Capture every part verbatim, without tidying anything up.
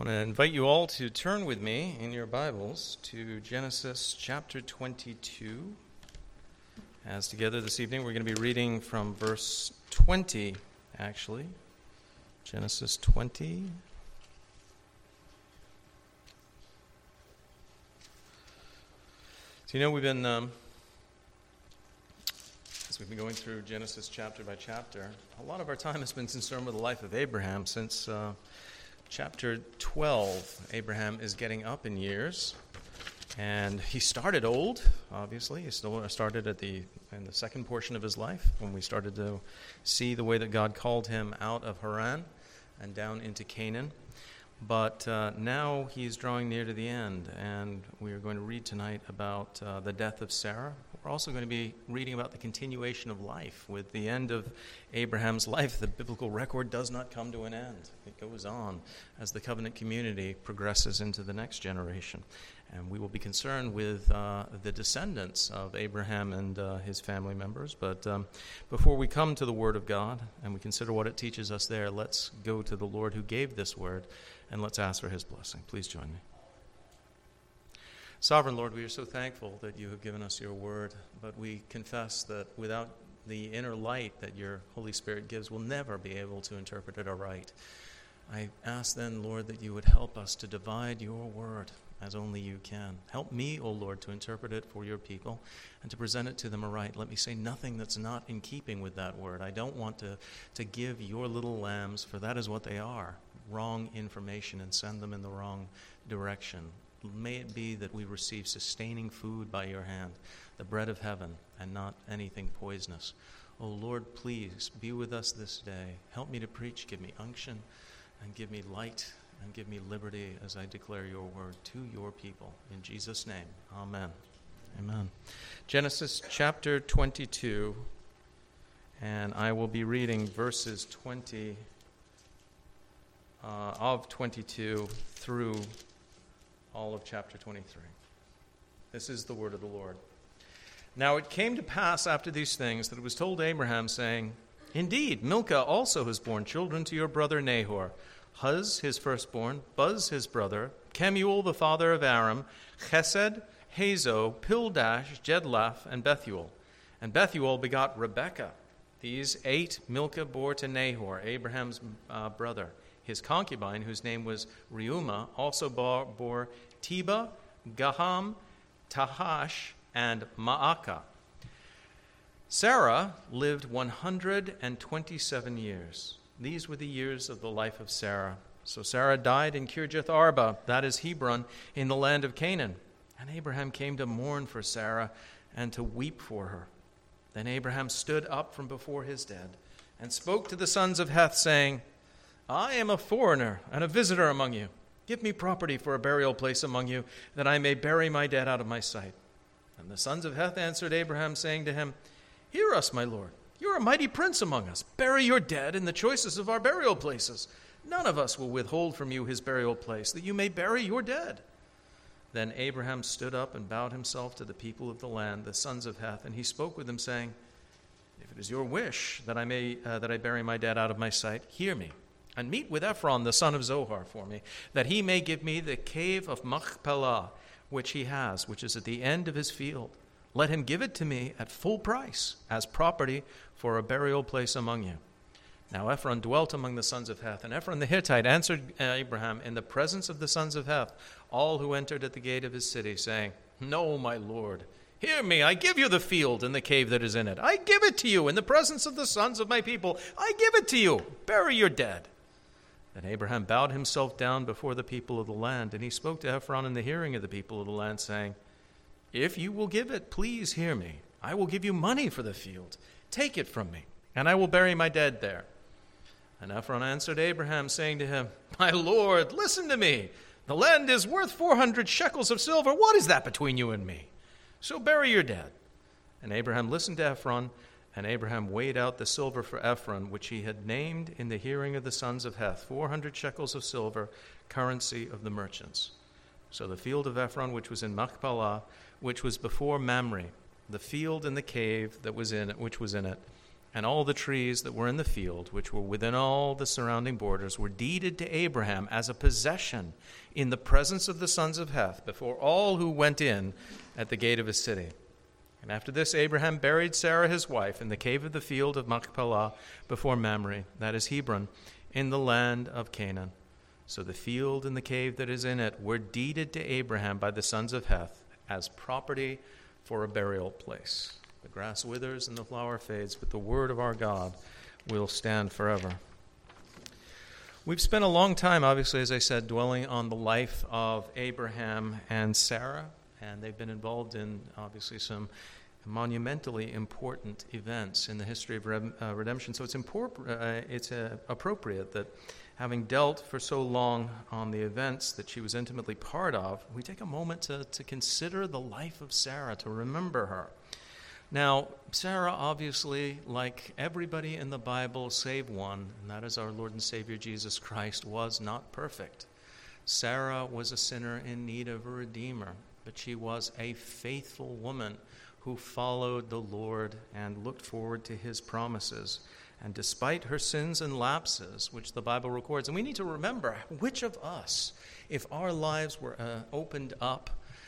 I want to invite you all to turn with me in your Bibles to Genesis chapter twenty-two. As together this evening, we're going to be reading from verse twenty, actually. Genesis twenty. So you know we've been, um, as we've been going through Genesis chapter by chapter, a lot of our time has been concerned with the life of Abraham since uh, chapter twelve. Abraham is getting up in years, and he started old, obviously. He still started at the in the second portion of his life when we started to see the way that God called him out of Haran and down into Canaan. But uh, now he's drawing near to the end, and we are going to read tonight about uh, the death of Sarah. We're also going to be reading about the continuation of life. With the end of Abraham's life, the biblical record does not come to an end. It goes on as the covenant community progresses into the next generation. And we will be concerned with uh, the descendants of Abraham and uh, his family members. But um, before we come to the Word of God and we consider what it teaches us there, let's go to the Lord who gave this Word, and let's ask for His blessing. Please join me. Sovereign Lord, we are so thankful that you have given us your Word, but we confess that without the inner light that your Holy Spirit gives, we'll never be able to interpret it aright. I ask then, Lord, that you would help us to divide your Word as only you can. Help me, O Lord, to interpret it for your people and to present it to them aright. Let me say nothing that's not in keeping with that word. I don't want to, to give your little lambs, for that is what they are, wrong information and send them in the wrong direction. May it be that we receive sustaining food by your hand, the bread of heaven, and not anything poisonous. O Lord, please be with us this day. Help me to preach, give me unction, and give me light, and give me liberty as I declare your word to your people. In Jesus' name, amen. Amen. Genesis chapter twenty-two, and I will be reading verses twenty uh, of twenty-two through all of chapter twenty-three. This is the word of the Lord. Now it came to pass after these things that it was told Abraham, saying, Indeed, Milcah also has borne children to your brother Nahor, Huz his firstborn, Buz his brother, Kemuel the father of Aram, Chesed, Hazo, Pildash, Jedlaph, and Bethuel. And Bethuel begot Rebekah. These eight Milcah bore to Nahor, Abraham's uh, brother. His concubine, whose name was Reumah, also bore, bore Teba, Gaham, Tahash, and Maacah. Sarah lived one hundred twenty-seven years. These were the years of the life of Sarah. So Sarah died in Kirjath Arba, that is Hebron, in the land of Canaan. And Abraham came to mourn for Sarah and to weep for her. Then Abraham stood up from before his dead and spoke to the sons of Heth, saying, I am a foreigner and a visitor among you. Give me property for a burial place among you, that I may bury my dead out of my sight. And the sons of Heth answered Abraham, saying to him, Hear us, my lord. You are a mighty prince among us. Bury your dead in the choicest of our burial places. None of us will withhold from you his burial place, that you may bury your dead. Then Abraham stood up and bowed himself to the people of the land, the sons of Heth, and he spoke with them, saying, If it is your wish that I may uh, that I bury my dead out of my sight, hear me, and meet with Ephron, the son of Zohar, for me, that he may give me the cave of Machpelah, which he has, which is at the end of his field. Let him give it to me at full price, as property for a burial place among you. Now Ephron dwelt among the sons of Heth, and Ephron the Hittite answered Abraham in the presence of the sons of Heth, all who entered at the gate of his city, saying, No, my lord, hear me, I give you the field and the cave that is in it. I give it to you in the presence of the sons of my people. I give it to you. Bury your dead. Then Abraham bowed himself down before the people of the land, and he spoke to Ephron in the hearing of the people of the land, saying, If you will give it, please hear me. I will give you money for the field. Take it from me, and I will bury my dead there. And Ephron answered Abraham, saying to him, My lord, listen to me. The land is worth four hundred shekels of silver. What is that between you and me? So bury your dead. And Abraham listened to Ephron, and Abraham weighed out the silver for Ephron, which he had named in the hearing of the sons of Heth, four hundred shekels of silver, currency of the merchants. So the field of Ephron, which was in Machpelah, which was before Mamre, the field and the cave that was in it, which was in it, and all the trees that were in the field, which were within all the surrounding borders, were deeded to Abraham as a possession in the presence of the sons of Heth, before all who went in at the gate of his city. And after this, Abraham buried Sarah his wife in the cave of the field of Machpelah before Mamre, that is Hebron, in the land of Canaan. So the field and the cave that is in it were deeded to Abraham by the sons of Heth as property for a burial place. The grass withers and the flower fades, but the word of our God will stand forever. We've spent a long time, obviously, as I said, dwelling on the life of Abraham and Sarah, and they've been involved in, obviously, some monumentally important events in the history of uh, redemption. So it's, impor- uh, it's uh, appropriate that, having dealt for so long on the events that she was intimately part of, we take a moment to, to consider the life of Sarah, to remember her. Now, Sarah, obviously, like everybody in the Bible save one, and that is our Lord and Savior Jesus Christ, was not perfect. Sarah was a sinner in need of a redeemer, but she was a faithful woman who followed the Lord and looked forward to his promises. And despite her sins and lapses, which the Bible records, and we need to remember, which of us, if our lives were uh, opened up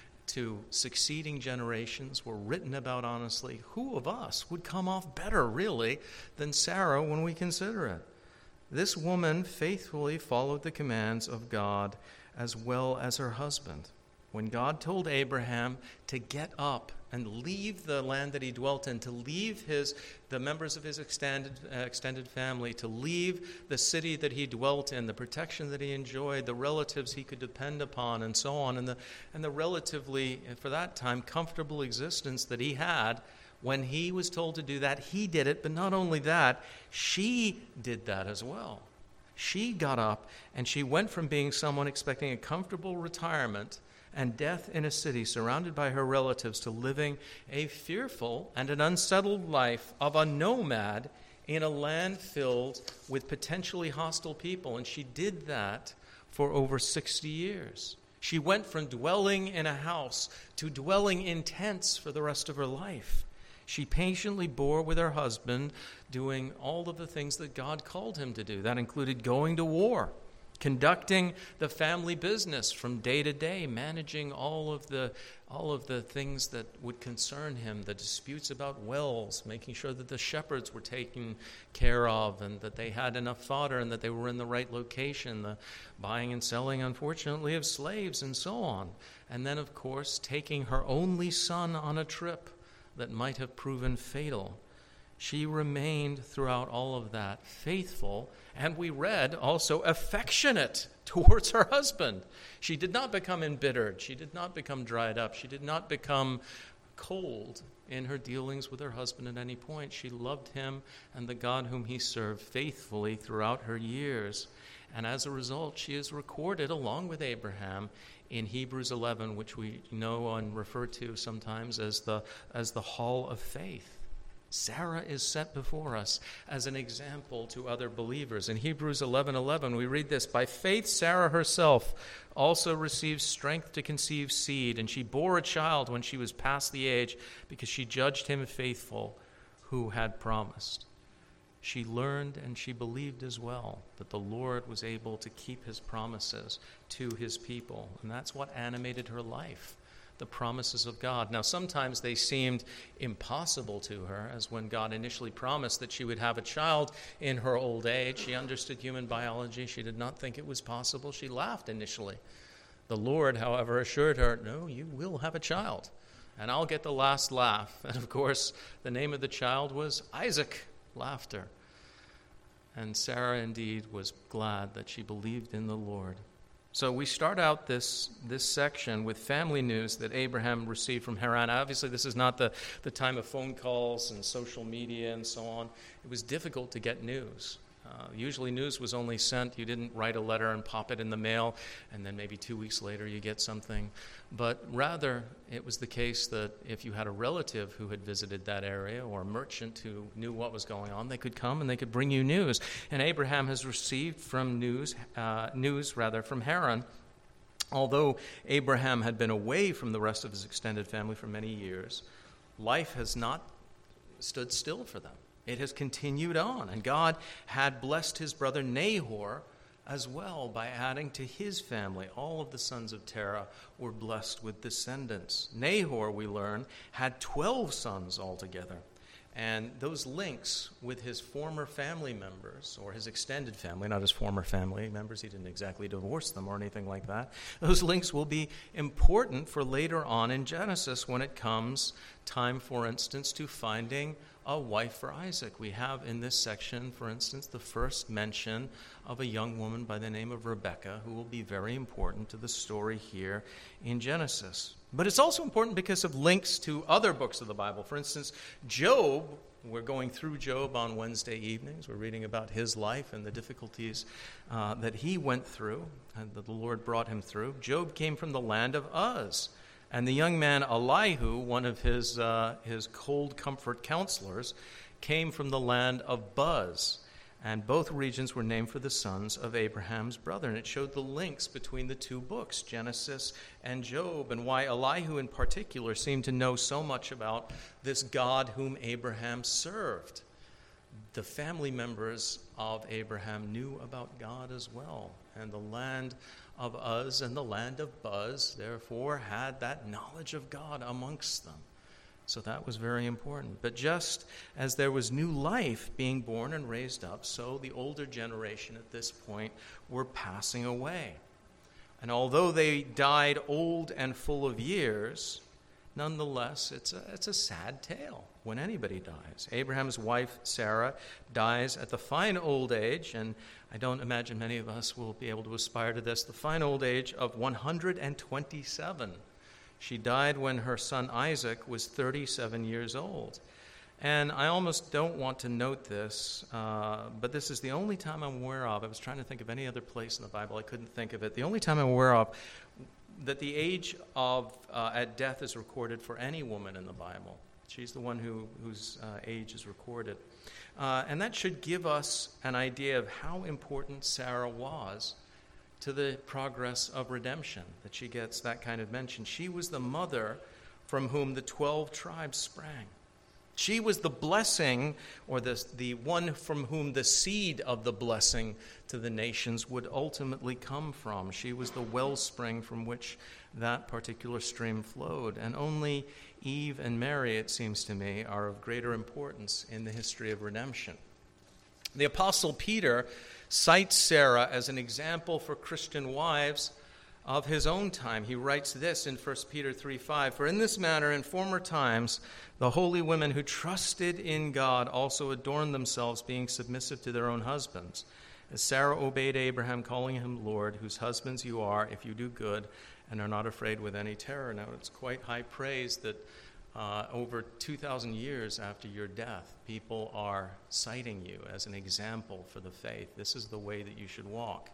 to succeeding generations, were written about honestly, who of us would come off better, really, than Sarah when we consider it? This woman faithfully followed the commands of God as well as her husband. When God told Abraham to get up and leave the land that he dwelt in, to leave his the members of his extended uh, extended family, to leave the city that he dwelt in, the protection that he enjoyed, the relatives he could depend upon, and so on, and the and the relatively, for that time, comfortable existence that he had, when he was told to do that, he did it. But not only that, she did that as well. She got up and she went from being someone expecting a comfortable retirement and death in a city surrounded by her relatives to living a fearful and an unsettled life of a nomad in a land filled with potentially hostile people. And she did that for over sixty years. She went from dwelling in a house to dwelling in tents for the rest of her life. She patiently bore with her husband, doing all of the things that God called him to do. That included going to war, conducting the family business from day to day, managing all of the all of the things that would concern him, the disputes about wells, making sure that the shepherds were taken care of and that they had enough fodder and that they were in the right location, the buying and selling, unfortunately, of slaves and so on. And then, of course, taking her only son on a trip that might have proven fatal. She remained throughout all of that faithful, and we read also affectionate towards her husband. She did not become embittered. She did not become dried up. She did not become cold in her dealings with her husband at any point. She loved him and the God whom he served faithfully throughout her years. And as a result, she is recorded along with Abraham in Hebrews eleven, which we know and refer to sometimes as the as the Hall of Faith. Sarah is set before us as an example to other believers. In Hebrews eleven eleven, we read this: "By faith Sarah herself also received strength to conceive seed, and she bore a child when she was past the age, because she judged him faithful who had promised." She learned and she believed as well that the Lord was able to keep his promises to his people. And that's what animated her life, the promises of God. Now, sometimes they seemed impossible to her, as when God initially promised that she would have a child in her old age. She understood human biology. She did not think it was possible. She laughed initially. The Lord, however, assured her, "No, you will have a child, and I'll get the last laugh." And of course, the name of the child was Isaac. Laughter. And Sarah indeed was glad that she believed in the Lord. So we start out this this section with family news that Abraham received from Haran. Obviously, this is not the, the time of phone calls and social media and so on. It was difficult to get news. Uh, usually news was only sent. You didn't write a letter and pop it in the mail, and then maybe two weeks later you get something. But rather, it was the case that if you had a relative who had visited that area or a merchant who knew what was going on, they could come and they could bring you news. And Abraham has received from news, uh, news rather, from Haran. Although Abraham had been away from the rest of his extended family for many years, life has not stood still for them. It has continued on, and God had blessed his brother Nahor as well by adding to his family. All of the sons of Terah were blessed with descendants. Nahor, we learn, had twelve sons altogether. And those links with his former family members, or his extended family, not his former family members, he didn't exactly divorce them or anything like that, those links will be important for later on in Genesis when it comes time, for instance, to finding a wife for Isaac. We have in this section, for instance, the first mention of a young woman by the name of Rebekah, who will be very important to the story here in Genesis. But it's also important because of links to other books of the Bible. For instance, Job, we're going through Job on Wednesday evenings. We're reading about his life and the difficulties uh, that he went through and that the Lord brought him through. Job came from the land of Uz. And the young man Elihu, one of his uh, his cold comfort counselors, came from the land of Buz. And both regions were named for the sons of Abraham's brother. And it showed the links between the two books, Genesis and Job, and why Elihu in particular seemed to know so much about this God whom Abraham served. The family members of Abraham knew about God as well. And the land of Uz and the land of Buz, therefore, had that knowledge of God amongst them. So that was very important. But just as there was new life being born and raised up, so the older generation at this point were passing away. And although they died old and full of years, nonetheless, it's a, it's a sad tale when anybody dies. Abraham's wife, Sarah, dies at the fine old age, and I don't imagine many of us will be able to aspire to this, the fine old age of one hundred twenty-seven. She died when her son Isaac was thirty-seven years old. And I almost don't want to note this, uh, but this is the only time I'm aware of. I was trying to think of any other place in the Bible. I couldn't think of it. The only time I'm aware of that the age of uh, at death is recorded for any woman in the Bible. She's the one who whose uh, age is recorded. Uh, and that should give us an idea of how important Sarah was to the progress of redemption, that she gets that kind of mention. She was the mother from whom the twelve tribes sprang. She was the blessing, or the, the one from whom the seed of the blessing to the nations would ultimately come from. She was the wellspring from which that particular stream flowed. And only Eve and Mary, it seems to me, are of greater importance in the history of redemption. The Apostle Peter cites Sarah as an example for Christian wives of his own time. He writes this in First Peter three five, "For in this manner in former times the holy women who trusted in God also adorned themselves, being submissive to their own husbands. As Sarah obeyed Abraham, calling him Lord, whose husbands you are, if you do good and are not afraid with any terror." Now, it's quite high praise that uh, over two thousand years after your death, people are citing you as an example for the faith. This is the way that you should walk.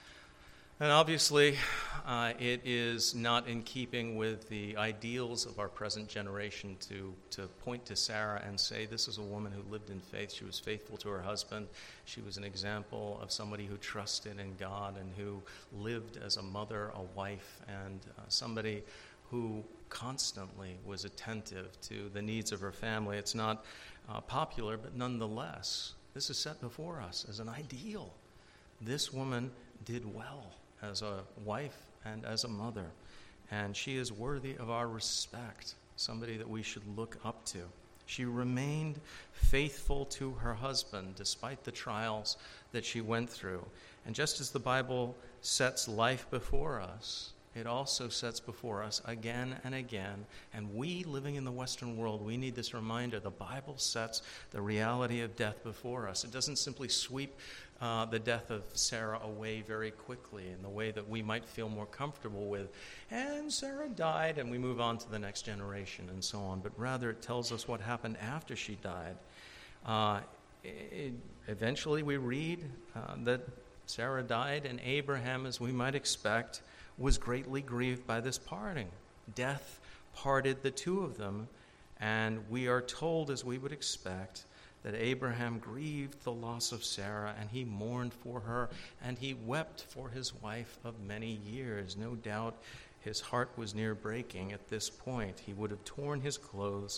And obviously, uh, it is not in keeping with the ideals of our present generation to, to point to Sarah and say, this is a woman who lived in faith. She was faithful to her husband. She was an example of somebody who trusted in God and who lived as a mother, a wife, and uh, somebody who constantly was attentive to the needs of her family. It's not uh, popular, but nonetheless, this is set before us as an ideal. This woman did well as a wife and as a mother, and she is worthy of our respect, somebody that we should look up to. She remained faithful to her husband despite the trials that she went through. And just as the Bible sets life before us, it also sets before us again and again. And we, living in the Western world, we need this reminder. The Bible sets the reality of death before us. It doesn't simply sweep uh, the death of Sarah away very quickly in the way that we might feel more comfortable with. And Sarah died, and we move on to the next generation and so on. But rather, it tells us what happened after she died. Uh, it, eventually, we read uh, that Sarah died, and Abraham, as we might expect, was greatly grieved by this parting. Death parted the two of them, and we are told, as we would expect, that Abraham grieved the loss of Sarah, and he mourned for her, and he wept for his wife of many years. No doubt his heart was near breaking at this point. He would have torn his clothes,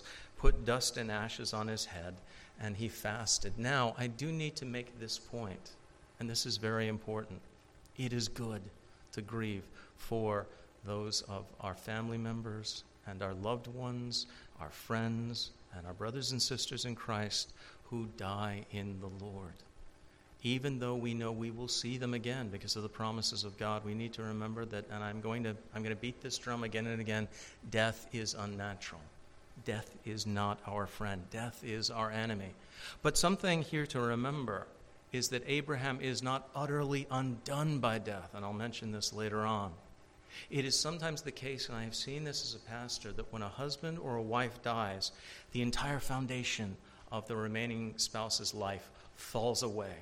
put dust and ashes on his head, and he fasted. Now, I do need to make this point, and this is very important. It is good to grieve for those of our family members and our loved ones, our friends, and our brothers and sisters in Christ who die in the Lord. Even though we know we will see them again because of the promises of God, we need to remember that, and I'm going to I'm going to beat this drum again and again, death is unnatural. Death is not our friend. Death is our enemy. But something here to remember is that Abraham is not utterly undone by death, and I'll mention this later on. It is sometimes the case, and I have seen this as a pastor, that when a husband or a wife dies, the entire foundation of the remaining spouse's life falls away.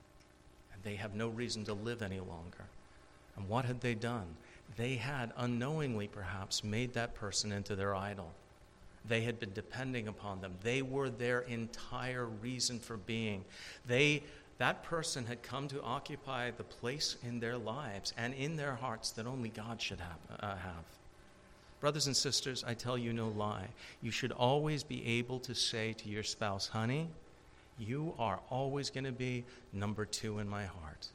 They have no reason to live any longer. And what had they done? They had unknowingly perhaps made that person into their idol. They had been depending upon them. They were their entire reason for being. They, that person had come to occupy the place in their lives and in their hearts that only God should have. Uh, have. Brothers and sisters, I tell you no lie. You should always be able to say to your spouse, honey, you are always going to be number two in my heart.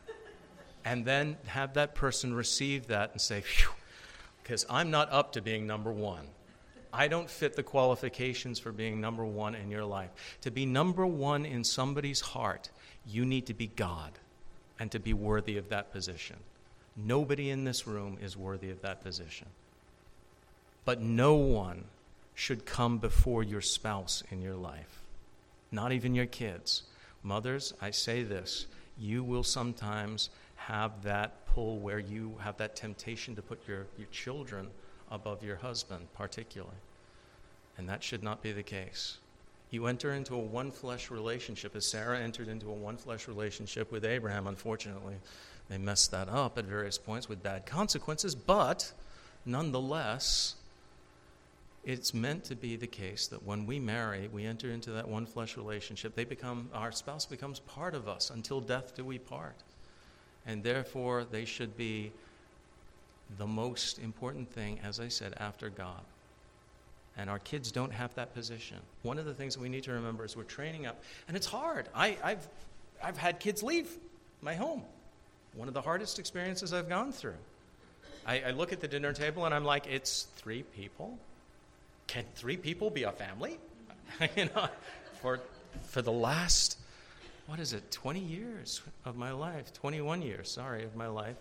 And then have that person receive that and say, phew, because I'm not up to being number one. I don't fit the qualifications for being number one in your life. To be number one in somebody's heart, you need to be God and to be worthy of that position. Nobody in this room is worthy of that position. But no one should come before your spouse in your life. Not even your kids. Mothers, I say this, you will sometimes have that pull where you have that temptation to put your, your children above your husband, particularly. And that should not be the case. You enter into a one-flesh relationship, as Sarah entered into a one-flesh relationship with Abraham. Unfortunately, they messed that up at various points with bad consequences, but nonetheless, it's meant to be the case that when we marry, we enter into that one flesh relationship. They become, our spouse becomes part of us. Until death do we part. And therefore, they should be the most important thing, as I said, after God. And our kids don't have that position. One of the things that we need to remember is we're training up, and it's hard. I, I've, I've had kids leave my home. One of the hardest experiences I've gone through. I, I look at the dinner table and I'm like, it's three people. Can three people be a family? you know, for for the last, what is it, twenty years of my life, twenty-one years, sorry, of my life.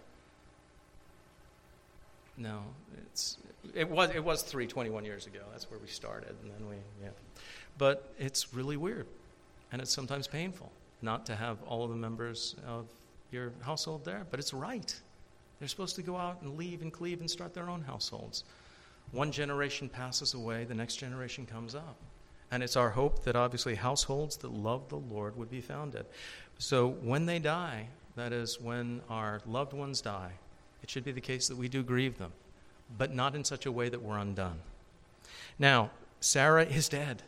No, it's it was it was three, twenty-one years ago. That's where we started, and then we yeah. But it's really weird, and it's sometimes painful not to have all of the members of your household there. But it's right. They're supposed to go out and leave and cleave and start their own households. One generation passes away, the next generation comes up. And it's our hope that obviously households that love the Lord would be founded. So when they die, that is when our loved ones die, it should be the case that we do grieve them, but not in such a way that we're undone. Now, Sarah is dead.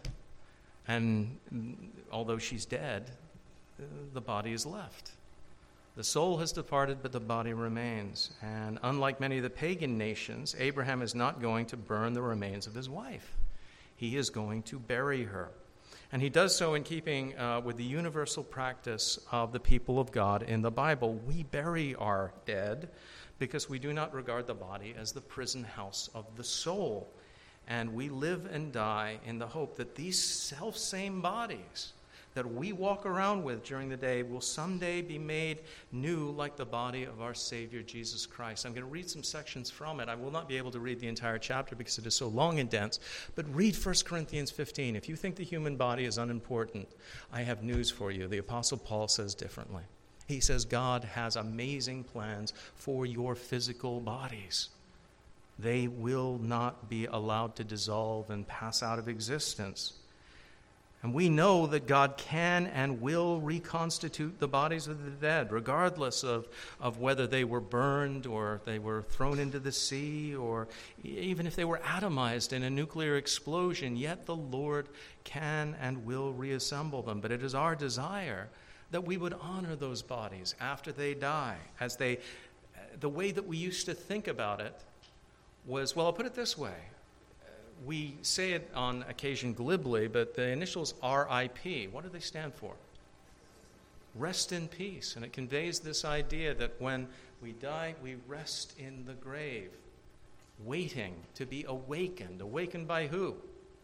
And although she's dead, the body is left. The soul has departed, but the body remains. And unlike many of the pagan nations, Abraham is not going to burn the remains of his wife. He is going to bury her. And he does so in keeping uh, with the universal practice of the people of God in the Bible. We bury our dead because we do not regard the body as the prison house of the soul. And we live and die in the hope that these self-same bodies that we walk around with during the day will someday be made new like the body of our Savior, Jesus Christ. I'm going to read some sections from it. I will not be able to read the entire chapter because it is so long and dense, but read First Corinthians fifteen. If you think the human body is unimportant, I have news for you. The Apostle Paul says differently. He says God has amazing plans for your physical bodies. They will not be allowed to dissolve and pass out of existence. And we know that God can and will reconstitute the bodies of the dead, regardless of, of whether they were burned or they were thrown into the sea or even if they were atomized in a nuclear explosion. Yet the Lord can and will reassemble them. But it is our desire that we would honor those bodies after they die. As they, the way that we used to think about it was, well, I'll put it this way. we say it on occasion glibly, but the initials R I P, what do they stand for? Rest in peace. And it conveys this idea that when we die, we rest in the grave, waiting to be awakened. Awakened by who?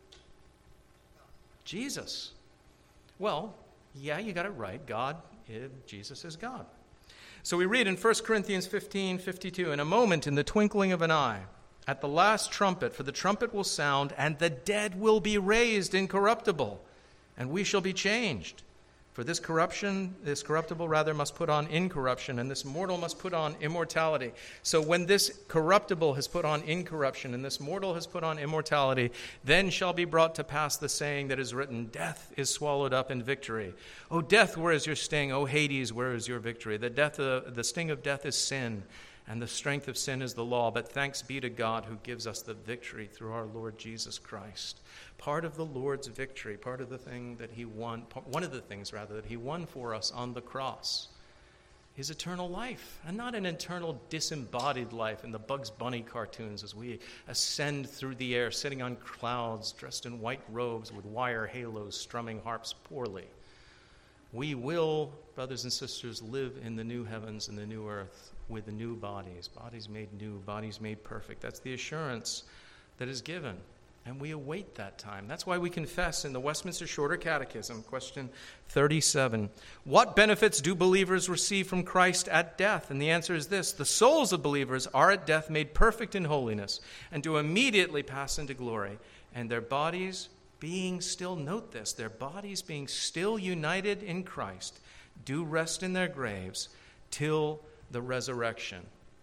Jesus. Well, yeah, you got it right. God, Jesus is God. So we read in First Corinthians fifteen fifty-two, in a moment, in the twinkling of an eye, at the last trumpet, for the trumpet will sound, and the dead will be raised incorruptible, and we shall be changed. For this corruption, this corruptible rather, must put on incorruption, and this mortal must put on immortality. So when this corruptible has put on incorruption, and this mortal has put on immortality, then shall be brought to pass the saying that is written, death is swallowed up in victory. O death, where is your sting? O Hades, where is your victory? The death, uh, the sting of death is sin, and the strength of sin is the law. But thanks be to God who gives us the victory through our Lord Jesus Christ. Part of the Lord's victory, part of the thing that he won, one of the things rather that he won for us on the cross is eternal life, and not an eternal disembodied life in the Bugs Bunny cartoons as we ascend through the air, sitting on clouds, dressed in white robes with wire halos, strumming harps poorly. We will, brothers and sisters, live in the new heavens and the new earth with the new bodies, bodies made new, bodies made perfect. That's the assurance that is given. And we await that time. That's why we confess in the Westminster Shorter Catechism, question thirty-seven, what benefits do believers receive from Christ at death? And the answer is this: the souls of believers are at death made perfect in holiness and do immediately pass into glory, and their bodies being still, note this, their bodies being still united in Christ do rest in their graves till the resurrection.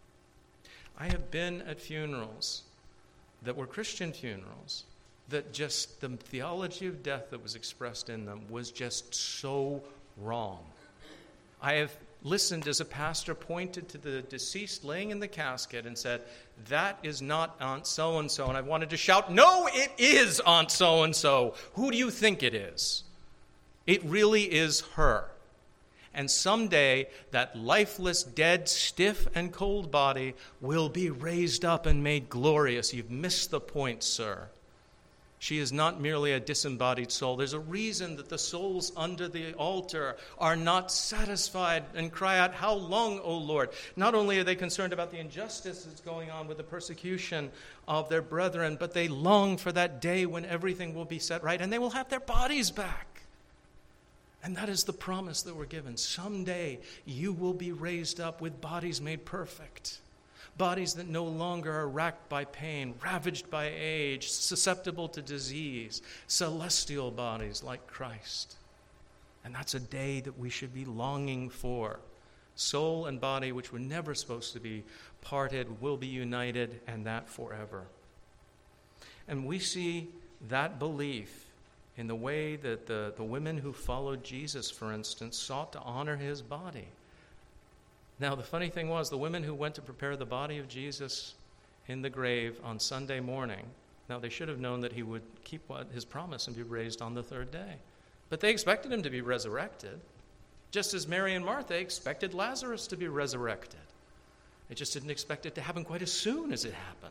I have been at funerals that were Christian funerals, that just the theology of death that was expressed in them was just so wrong. I have listened as a pastor pointed to the deceased laying in the casket and said, that is not Aunt so-and-so. And I wanted to shout, no, it is Aunt so-and-so. Who do you think it is? It really is her. And someday, that lifeless, dead, stiff, and cold body will be raised up and made glorious. You've missed the point, sir. She is not merely a disembodied soul. There's a reason that the souls under the altar are not satisfied and cry out, how long, O Lord? Not only are they concerned about the injustice that's going on with the persecution of their brethren, but they long for that day when everything will be set right and they will have their bodies back. And that is the promise that we're given. Someday you will be raised up with bodies made perfect. Bodies that no longer are racked by pain, ravaged by age, susceptible to disease. Celestial bodies like Christ. And that's a day that we should be longing for. Soul and body, which were never supposed to be parted, will be united, and that forever. And we see that belief in the way that the, the women who followed Jesus, for instance, sought to honor his body. Now, the funny thing was, the women who went to prepare the body of Jesus in the grave on Sunday morning, now they should have known that he would keep what, his promise and be raised on the third day. But they expected him to be resurrected, just as Mary and Martha expected Lazarus to be resurrected. They just didn't expect it to happen quite as soon as it happened.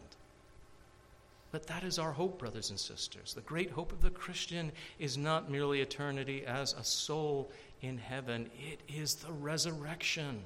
But that is our hope, brothers and sisters. The great hope of the Christian is not merely eternity as a soul in heaven. It is the resurrection.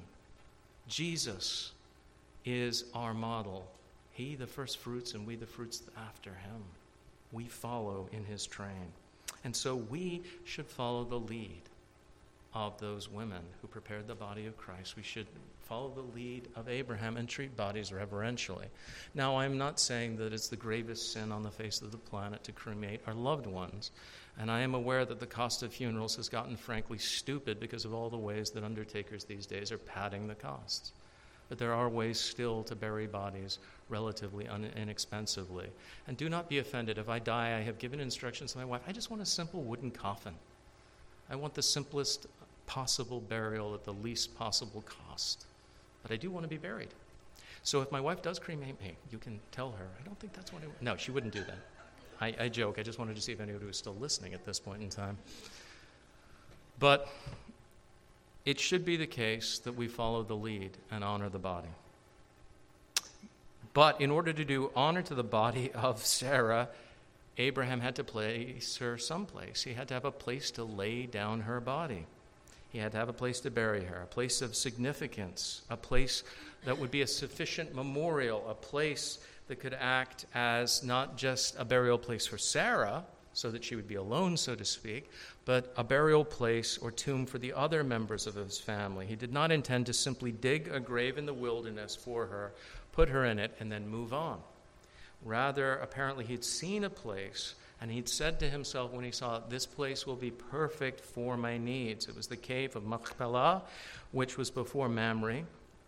Jesus is our model. He the first fruits, and we the fruits after him. We follow in his train. And so we should follow the lead of those women who prepared the body of Christ. We should follow the lead of Abraham and treat bodies reverentially. Now, I'm not saying that it's the gravest sin on the face of the planet to cremate our loved ones. And I am aware that the cost of funerals has gotten frankly stupid because of all the ways that undertakers these days are padding the costs. But there are ways still to bury bodies relatively un- inexpensively. And do not be offended. If I die, I have given instructions to my wife. I just want a simple wooden coffin. I want the simplest possible burial at the least possible cost. But I do want to be buried. So if my wife does cremate me, you can tell her, I don't think that's what I want. No, she wouldn't do that. I, I joke. I just wanted to see if anybody was still listening at this point in time. But it should be the case that we follow the lead and honor the body. But in order to do honor to the body of Sarah, Abraham had to place her someplace. He had to have a place to lay down her body. He had to have a place to bury her, a place of significance, a place that would be a sufficient memorial, a place that could act as not just a burial place for Sarah, so that she would be alone, so to speak, but a burial place or tomb for the other members of his family. He did not intend to simply dig a grave in the wilderness for her, put her in it, and then move on. Rather, apparently he'd seen a place, and he'd said to himself when he saw it, this place will be perfect for my needs. It was the cave of Machpelah, which was before Mamre.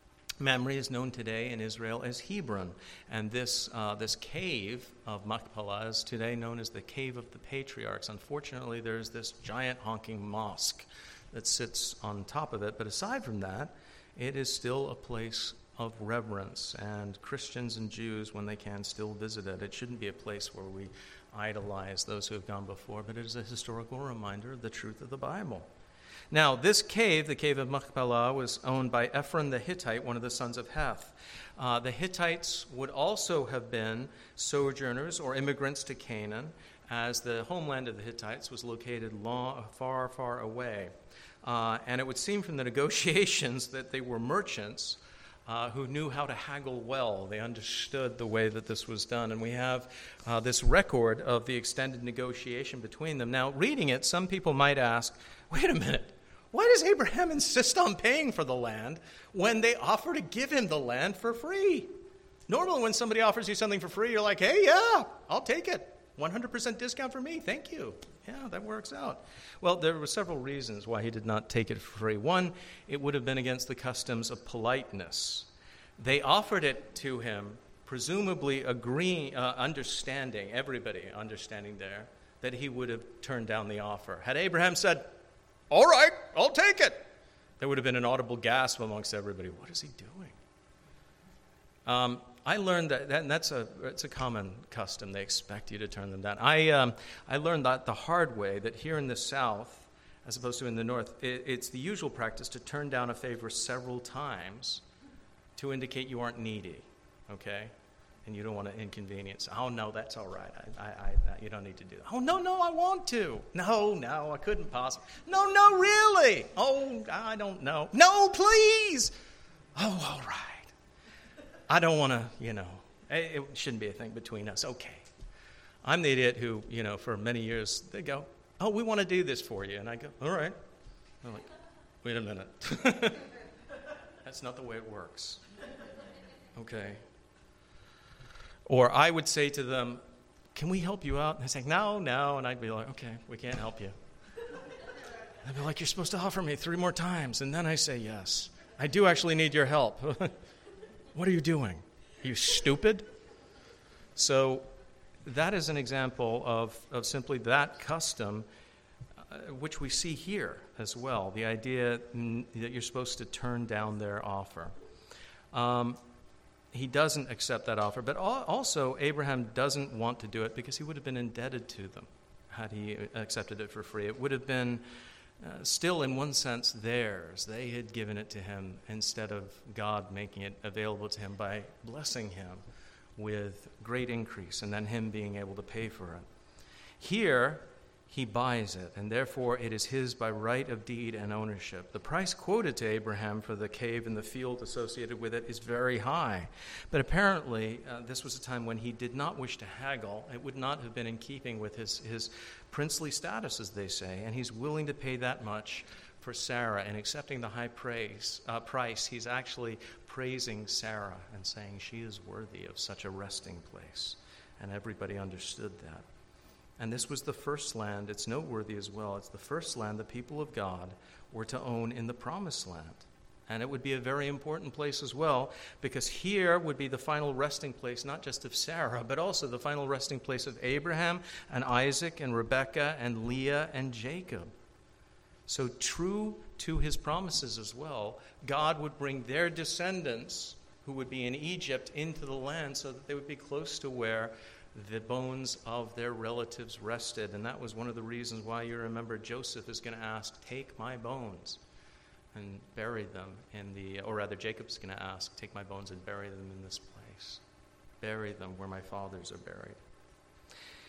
Mamre is known today in Israel as Hebron, and this uh, this cave of Machpelah is today known as the Cave of the Patriarchs. Unfortunately, there's this giant honking mosque that sits on top of it, but aside from that, it is still a place of reverence, and Christians and Jews, when they can, still visit it. It shouldn't be a place where we idolize those who have gone before, but it is a historical reminder of the truth of the Bible. Now, this cave, the cave of Machpelah, was owned by Ephron the Hittite, one of the sons of Heth. Uh, the Hittites would also have been sojourners or immigrants to Canaan, as the homeland of the Hittites was located long, far, far away. Uh, and it would seem from the negotiations that they were merchants Uh, who knew how to haggle well. They understood the way that this was done. And we have uh, this record of the extended negotiation between them. Now, reading it, some people might ask, wait a minute, why does Abraham insist on paying for the land when they offer to give him the land for free? Normally, when somebody offers you something for free, you're like, hey, yeah, I'll take it. one hundred percent discount for me, thank you. Yeah, that works out. Well, there were several reasons why he did not take it for free. One, it would have been against the customs of politeness. They offered it to him, presumably agreeing, uh, understanding, everybody understanding there, that he would have turned down the offer. Had Abraham said, all right, I'll take it, there would have been an audible gasp amongst everybody. What is he doing? Um, I learned that, that and that's a it's a common custom. They expect you to turn them down. I um, I learned that the hard way, that here in the South, as opposed to in the North, it, it's the usual practice to turn down a favor several times to indicate you aren't needy, okay? And you don't want to inconvenience. Oh, no, that's all right. I, I, I, you don't need to do that. Oh, no, no, I want to. No, no, I couldn't possibly. No, no, really. Oh, I don't know. No, please. Oh, all right. I don't want to, you know, it shouldn't be a thing between us. Okay. I'm the idiot who, you know, for many years, they go, oh, we want to do this for you. And I go, all right. I'm like, wait a minute. That's not the way it works. Okay. Or I would say to them, can we help you out? And they'd say, no, no. And I'd be like, okay, we can't help you. And they'd be like, you're supposed to offer me three more times. And then I say, yes, I do actually need your help. What are you doing? Are you stupid? So that is an example of, of simply that custom, uh, which we see here as well, the idea n- that you're supposed to turn down their offer. Um, he doesn't accept that offer, but al- also Abraham doesn't want to do it because he would have been indebted to them had he accepted it for free. It would have been Uh, still, in one sense, theirs. They had given it to him instead of God making it available to him by blessing him with great increase and then him being able to pay for it. Here, he buys it, and therefore it is his by right of deed and ownership. The price quoted to Abraham for the cave and the field associated with it is very high. But apparently, uh, this was a time when he did not wish to haggle. It would not have been in keeping with his, his princely status, as they say, and he's willing to pay that much for Sarah. And accepting the high praise, uh, price, he's actually praising Sarah and saying she is worthy of such a resting place. And everybody understood that. And this was the first land. It's noteworthy as well. It's the first land the people of God were to own in the Promised Land. And it would be a very important place as well, because here would be the final resting place, not just of Sarah, but also the final resting place of Abraham and Isaac and Rebekah and Leah and Jacob. So true to his promises as well, God would bring their descendants, who would be in Egypt, into the land so that they would be close to where the bones of their relatives rested. And that was one of the reasons why you remember Joseph is going to ask, take my bones and bury them in the, or rather Jacob's going to ask, take my bones and bury them in this place. Bury them where my fathers are buried.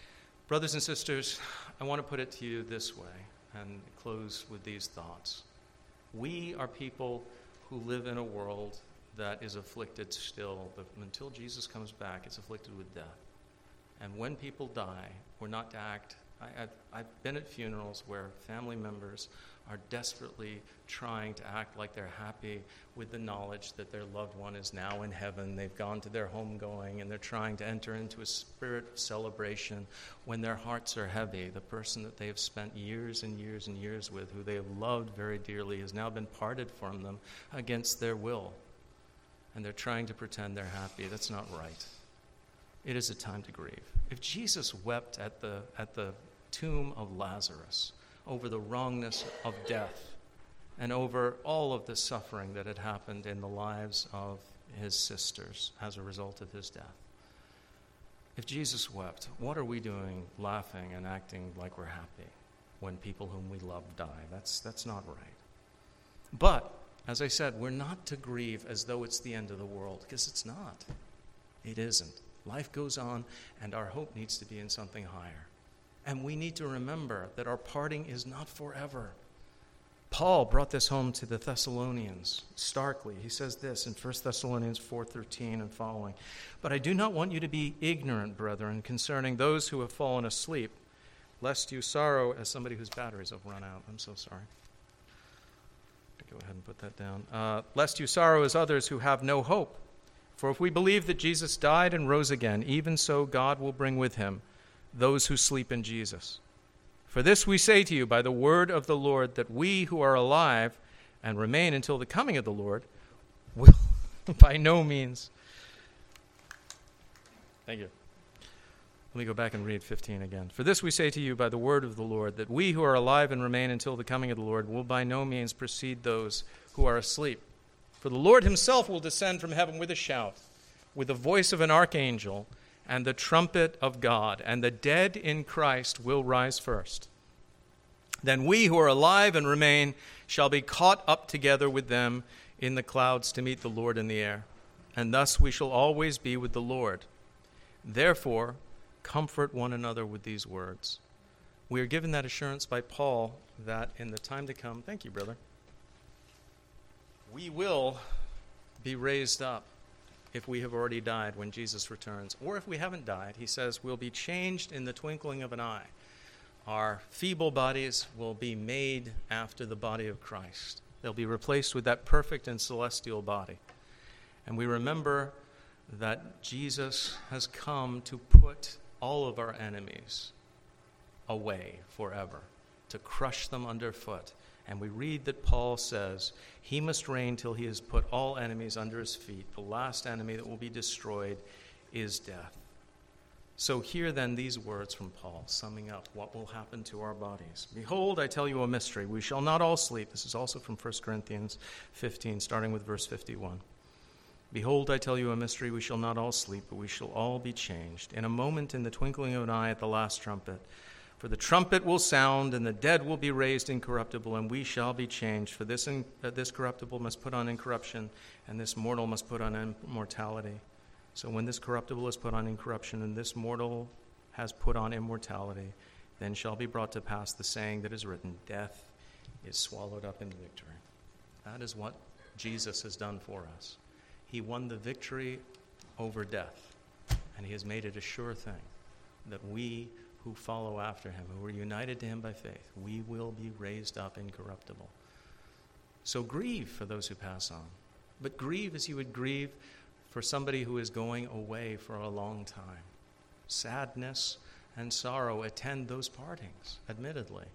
Brothers and sisters, I want to put it to you this way and close with these thoughts. We are people who live in a world that is afflicted still, but until Jesus comes back, it's afflicted with death. And when people die, we're not to act. I, I've, I've been at funerals where family members are desperately trying to act like they're happy with the knowledge that their loved one is now in heaven. They've gone to their homegoing, and they're trying to enter into a spirit of celebration when their hearts are heavy. The person that they have spent years and years and years with, who they have loved very dearly, has now been parted from them against their will. And they're trying to pretend they're happy. That's not right. It is a time to grieve. If Jesus wept at the at the tomb of Lazarus over the wrongness of death and over all of the suffering that had happened in the lives of his sisters as a result of his death, if Jesus wept, what are we doing laughing and acting like we're happy when people whom we love die? That's that's not right. But, as I said, we're not to grieve as though it's the end of the world, because it's not. It isn't. Life goes on, and our hope needs to be in something higher. And we need to remember that our parting is not forever. Paul brought this home to the Thessalonians starkly. He says this in First Thessalonians four thirteen and following. But I do not want you to be ignorant, brethren, concerning those who have fallen asleep, lest you sorrow as somebody whose batteries have run out. I'm so sorry. Go ahead and put that down. Uh, lest you sorrow as others who have no hope. For if we believe that Jesus died and rose again, even so God will bring with him those who sleep in Jesus. For this we say to you by the word of the Lord, that we who are alive and remain until the coming of the Lord will by no means... Thank you. Let me go back and read fifteen again. For this we say to you by the word of the Lord, that we who are alive and remain until the coming of the Lord will by no means precede those who are asleep. For the Lord himself will descend from heaven with a shout, with the voice of an archangel, and the trumpet of God, and the dead in Christ will rise first. Then we who are alive and remain shall be caught up together with them in the clouds to meet the Lord in the air, and thus we shall always be with the Lord. Therefore, comfort one another with these words. We are given that assurance by Paul that in the time to come, thank you, brother, we will be raised up if we have already died when Jesus returns. Or if we haven't died, he says, we'll be changed in the twinkling of an eye. Our feeble bodies will be made after the body of Christ. They'll be replaced with that perfect and celestial body. And we remember that Jesus has come to put all of our enemies away forever, to crush them underfoot. And we read that Paul says he must reign till he has put all enemies under his feet. The last enemy that will be destroyed is death. So hear then these words from Paul, summing up what will happen to our bodies. Behold, I tell you a mystery. We shall not all sleep. This is also from First Corinthians fifteen, starting with verse fifty-one. Behold, I tell you a mystery. We shall not all sleep, but we shall all be changed. In a moment, in the twinkling of an eye, at the last trumpet. For the trumpet will sound, and the dead will be raised incorruptible, and we shall be changed. For this, in, uh, this corruptible must put on incorruption, and this mortal must put on immortality. So when this corruptible is put on incorruption, and this mortal has put on immortality, then shall be brought to pass the saying that is written, death is swallowed up in victory. That is what Jesus has done for us. He won the victory over death, and he has made it a sure thing that we who follow after him, who are united to him by faith, we will be raised up incorruptible. So grieve for those who pass on, but grieve as you would grieve for somebody who is going away for a long time. Sadness and sorrow attend those partings, admittedly.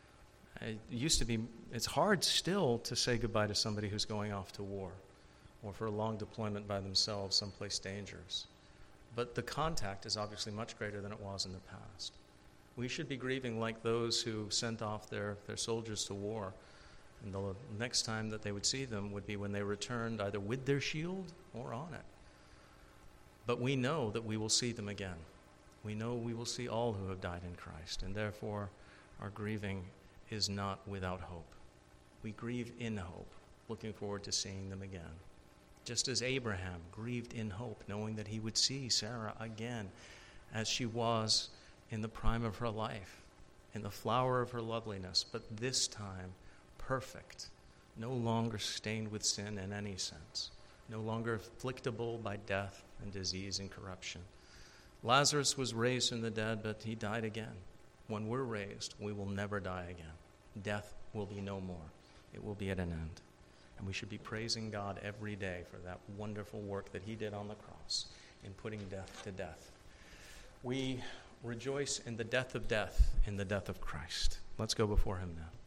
It used to be, it's hard still to say goodbye to somebody who's going off to war or for a long deployment by themselves someplace dangerous. But the contact is obviously much greater than it was in the past. We should be grieving like those who sent off their, their soldiers to war. And the next time that they would see them would be when they returned either with their shield or on it. But we know that we will see them again. We know we will see all who have died in Christ, and therefore our grieving is not without hope. We grieve in hope, looking forward to seeing them again. Just as Abraham grieved in hope, knowing that he would see Sarah again as she was in the prime of her life, in the flower of her loveliness, but this time perfect, no longer stained with sin in any sense, no longer afflictable by death and disease and corruption. Lazarus was raised from the dead, but he died again. When we're raised, we will never die again. Death will be no more. It will be at an end. And we should be praising God every day for that wonderful work that he did on the cross in putting death to death. We rejoice in the death of death, in the death of Christ. Let's go before him now.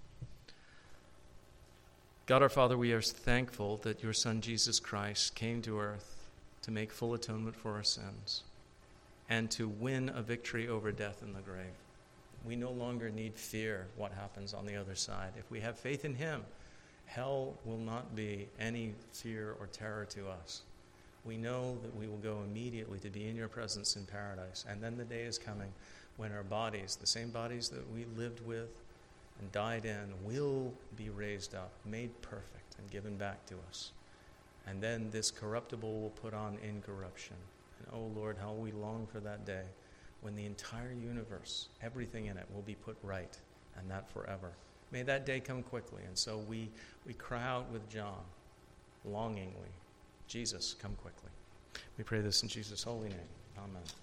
God our Father, we are thankful that your Son Jesus Christ came to earth to make full atonement for our sins and to win a victory over death in the grave. We no longer need fear what happens on the other side. If we have faith in him, hell will not be any fear or terror to us. We know that we will go immediately to be in your presence in paradise. And then the day is coming when our bodies, the same bodies that we lived with and died in, will be raised up, made perfect, and given back to us. And then this corruptible will put on incorruption. And oh Lord, how we long for that day when the entire universe, everything in it, will be put right, and that forever. May that day come quickly. And so we, we cry out with John, longingly, Jesus, come quickly. We pray this in Jesus' holy name. Amen.